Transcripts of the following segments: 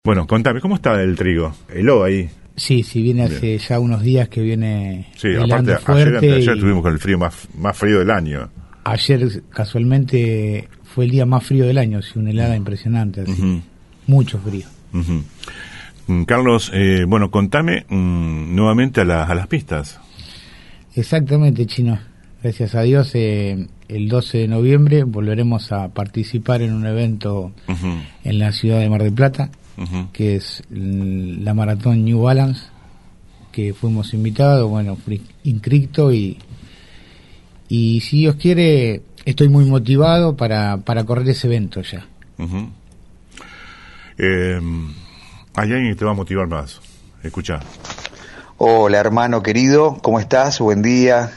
Bueno, contame, ¿cómo está el trigo? Heló ahí. Sí, viene hace Bien. ya unos días que viene Sí, helando aparte, fuerte. ayer estuvimos con el frío más frío del año. Ayer casualmente fue el día más frío del año, sí, una helada impresionante, así. Ujú. Mucho frío. Uh-huh. Carlos, bueno, contame nuevamente a las pistas. Exactamente, Chino. Gracias a Dios, el 12 de noviembre volveremos a participar en un evento Uh-huh. en la ciudad de Mar del Plata, Uh-huh. que es la maratón New Balance, que fuimos invitados, bueno, fui inscrito y si Dios quiere, estoy muy motivado para correr ese evento ya. Uh-huh. Hay alguien que te va a motivar más. Escucha. Hola hermano querido, ¿cómo estás? Buen día,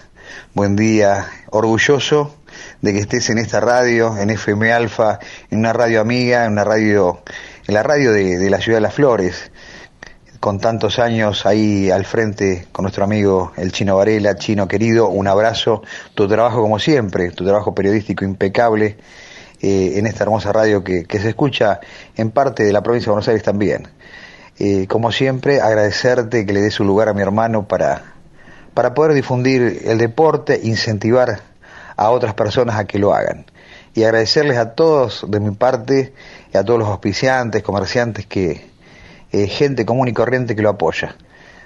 orgulloso de que estés en esta radio, en FM Alfa, en una radio amiga, en la radio de la ciudad de Las Flores, con tantos años ahí al frente con nuestro amigo el Chino Varela. Chino querido, un abrazo, tu trabajo como siempre, tu trabajo periodístico impecable en esta hermosa radio que se escucha en parte de la provincia de Buenos Aires también. Como siempre, agradecerte que le des un lugar a mi hermano para poder difundir el deporte, incentivar a otras personas a que lo hagan. Y agradecerles a todos de mi parte, y a todos los auspiciantes, comerciantes, gente común y corriente que lo apoya.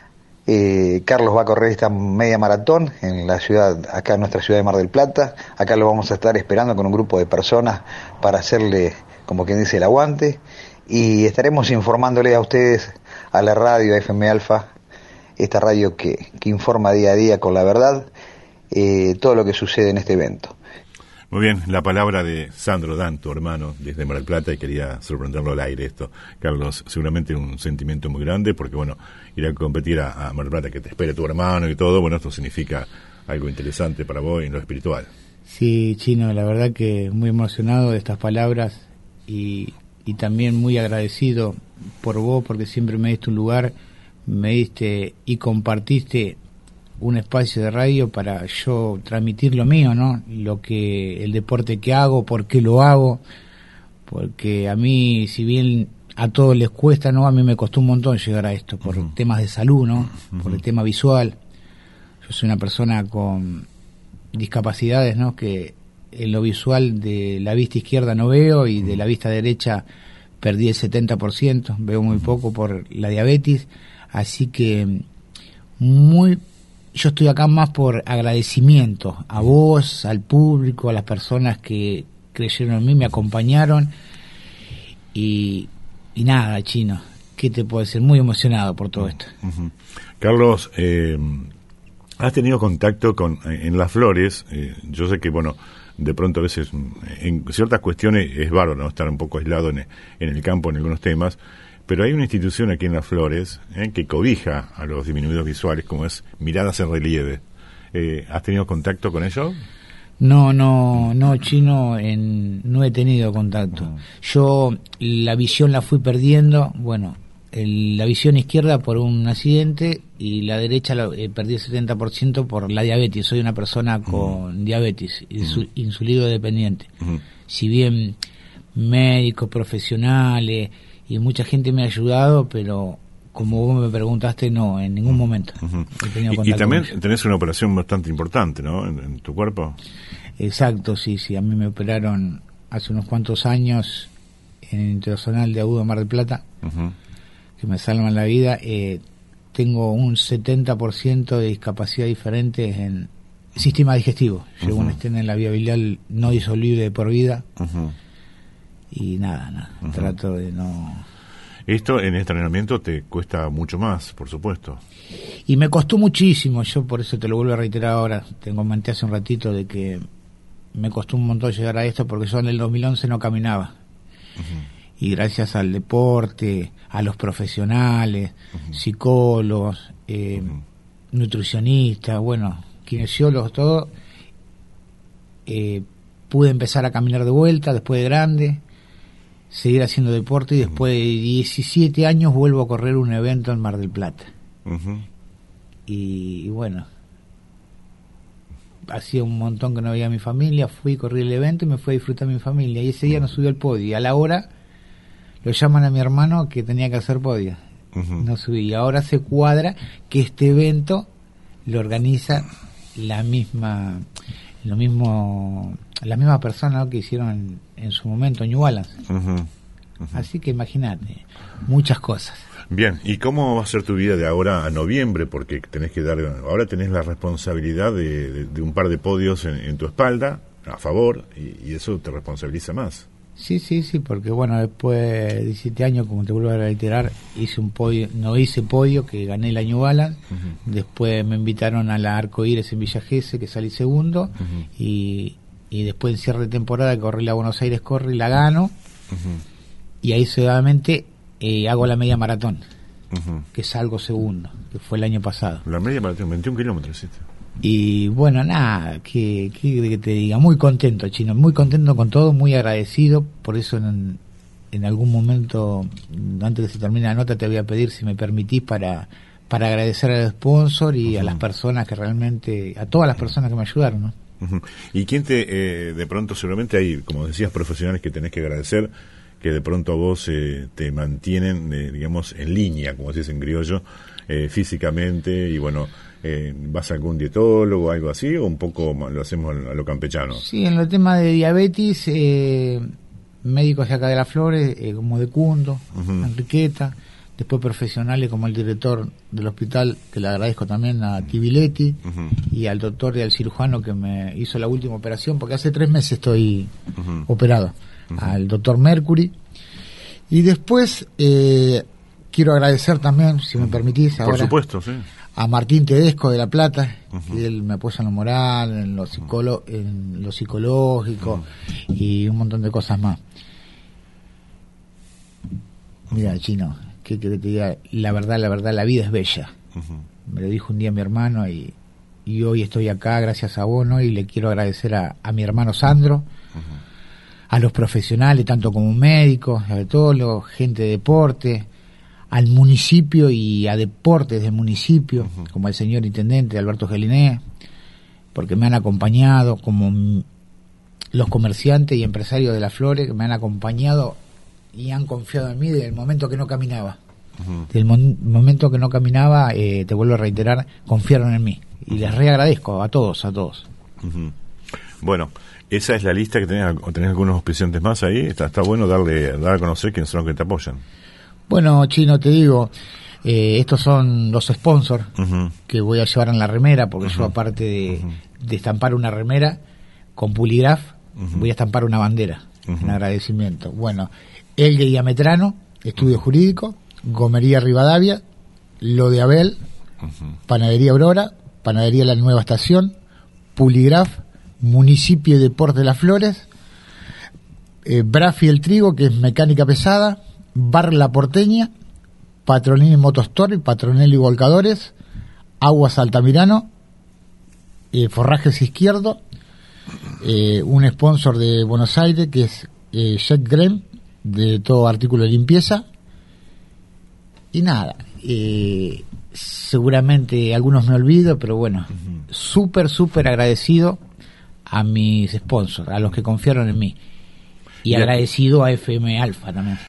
Carlos va a correr esta media maratón en la ciudad, acá en nuestra ciudad de Mar del Plata. Acá lo vamos a estar esperando con un grupo de personas para hacerle, como quien dice, el aguante. Y estaremos informándole a ustedes, a la radio FM Alfa, esta radio que informa día a día con la verdad, todo lo que sucede en este evento. Muy bien, la palabra de Sandro Dan, tu hermano, desde Mar del Plata, y quería sorprenderlo al aire esto. Carlos, seguramente un sentimiento muy grande, porque bueno, ir a competir a Mar del Plata, que te espere tu hermano y todo, bueno, esto significa algo interesante para vos en lo espiritual. Sí, Chino, la verdad que muy emocionado de estas palabras y también muy agradecido por vos, porque siempre me diste un lugar, me diste y compartiste un espacio de radio para yo transmitir lo mío, ¿no? El deporte que hago, por qué lo hago, porque a mí, si bien a todos les cuesta, ¿no? A mí me costó un montón llegar a esto, por Uh-huh. temas de salud, ¿no? Uh-huh. Por el tema visual. Yo soy una persona con discapacidades, ¿no? Que en lo visual de la vista izquierda no veo y de la vista derecha perdí el 70%, veo muy poco por la diabetes, así que yo estoy acá más por agradecimiento a vos, al público, a las personas que creyeron en mí, me acompañaron y nada, Chino, ¿qué te puedo decir? Muy emocionado por todo esto. Uh-huh. Carlos, has tenido contacto en Las Flores, yo sé que, bueno, de pronto a veces en ciertas cuestiones es bárbaro, ¿no? Estar un poco aislado en el campo en algunos temas, pero hay una institución aquí en Las Flores que cobija a los disminuidos visuales, como es Miradas en Relieve. ¿Has tenido contacto con ellos? No, Chino, no he tenido contacto. Uh-huh. Yo la visión la fui perdiendo, bueno, la visión izquierda por un accidente y la derecha perdí el 70% por la diabetes. Soy una persona con diabetes, insulino dependiente. Uh-huh. Si bien médicos, profesionales y mucha gente me ha ayudado, pero como vos me preguntaste, no, en ningún momento. Uh-huh. He tenido y también tenés una operación bastante importante, ¿no? En tu cuerpo. Exacto, sí. A mí me operaron hace unos cuantos años en el Interzonal de Agudo Mar del Plata. Uh-huh. Que me salvan la vida. Tengo un 70% de discapacidad diferente en el sistema digestivo. Llevo una estén en la vía biliar no disoluble de por vida. Uh-huh. Y nada. Uh-huh. Trato de no... Esto en este entrenamiento te cuesta mucho más, por supuesto. Y me costó muchísimo. Yo por eso te lo vuelvo a reiterar ahora. Te comenté hace un ratito de que me costó un montón llegar a esto porque yo en el 2011 no caminaba. Uh-huh. Y gracias al deporte, a los profesionales, uh-huh. psicólogos, uh-huh. nutricionistas, bueno, kinesiólogos, todo, pude empezar a caminar de vuelta después de grande, seguir haciendo deporte y después de 17 años vuelvo a correr un evento en Mar del Plata. Uh-huh. Y bueno, hacía un montón que no veía a mi familia, fui, corrí el evento y me fui a disfrutar a mi familia y ese día no subí al podio y a la hora lo llaman a mi hermano que tenía que hacer podio. No subí. Y ahora se cuadra que este evento lo organiza la misma persona, ¿no?, que hicieron en su momento New Balance. Así que imagínate, muchas cosas. Bien, ¿y cómo va a ser tu vida de ahora a noviembre? Porque ahora tenés la responsabilidad de un par de podios en tu espalda, a favor, y eso te responsabiliza más. Sí, porque bueno, después de 17 años, como te vuelvo a reiterar, no hice podio, que gané la New Balance. Después me invitaron a la Arcoíris en Villa Gesell, que salí segundo, y después en cierre de temporada que corrí la Buenos Aires y la gano, y ahí solamente hago la media maratón, que salgo segundo, que fue el año pasado. La media maratón, 21 kilómetros, ¿sí? Y bueno, nada, que te diga, muy contento, Chino, muy contento con todo, muy agradecido. Por eso en algún momento, antes de que se termine la nota, te voy a pedir si me permitís para agradecer al sponsor y a las personas que realmente, a todas las personas que me ayudaron, ¿no? ¿Y quién de pronto, seguramente hay, como decías, profesionales que tenés que agradecer, que de pronto a vos te mantienen, digamos, en línea, como se dice en criollo, físicamente, y bueno, ¿vas a algún dietólogo o algo así, o un poco lo hacemos a lo campechano? Sí, en el tema de diabetes, médicos de acá de Las Flores, como de Cundo, Enriqueta, después profesionales como el director del hospital, que le agradezco también a Tibiletti, y al doctor y al cirujano que me hizo la última operación, porque hace 3 meses estoy operado, al doctor Mercury. Y después quiero agradecer también, si me permitís ahora, por supuesto, sí, a Martín Tedesco de La Plata, que él me apoya en lo moral, en lo psicológico y un montón de cosas más. Mira, Chino, que te diga, la verdad, la vida es bella. Me lo dijo un día mi hermano y hoy estoy acá gracias a vos, ¿no? Y le quiero agradecer a mi hermano Sandro, a los profesionales, tanto como médicos, a todos los gente de deporte, al municipio y a deportes del municipio, como el señor intendente Alberto Geliné, porque me han acompañado, como los comerciantes y empresarios de Las Flores, que me han acompañado y han confiado en mí desde el momento que no caminaba. Desde el momento que no caminaba, te vuelvo a reiterar, confiaron en mí. Y les reagradezco a todos. Bueno, esa es la lista que tenés, o tenés algunos auspiciantes más ahí. Está bueno dar a conocer quiénes son los que te apoyan. Bueno, Chino, te digo, estos son los sponsors que voy a llevar en la remera, porque yo, aparte de estampar una remera con Puligraf, voy a estampar una bandera en agradecimiento. Bueno, Elgue y Ametrano, Estudio Jurídico, Gomería Rivadavia, Lo de Abel, Panadería Aurora, Panadería La Nueva Estación, Puligraf, Municipio de Deportes de Las Flores, Brafi El Trigo, que es mecánica pesada, Bar La Porteña, Patronini Motostore, Patronelli Volcadores, Aguas Altamirano, Forrajes Izquierdo, un sponsor de Buenos Aires que es Jack Graham, de todo artículo de limpieza. Y nada, seguramente algunos me olvido, pero bueno, súper agradecido a mis sponsors, a los que confiaron en mí, y agradecido a FM Alfa también.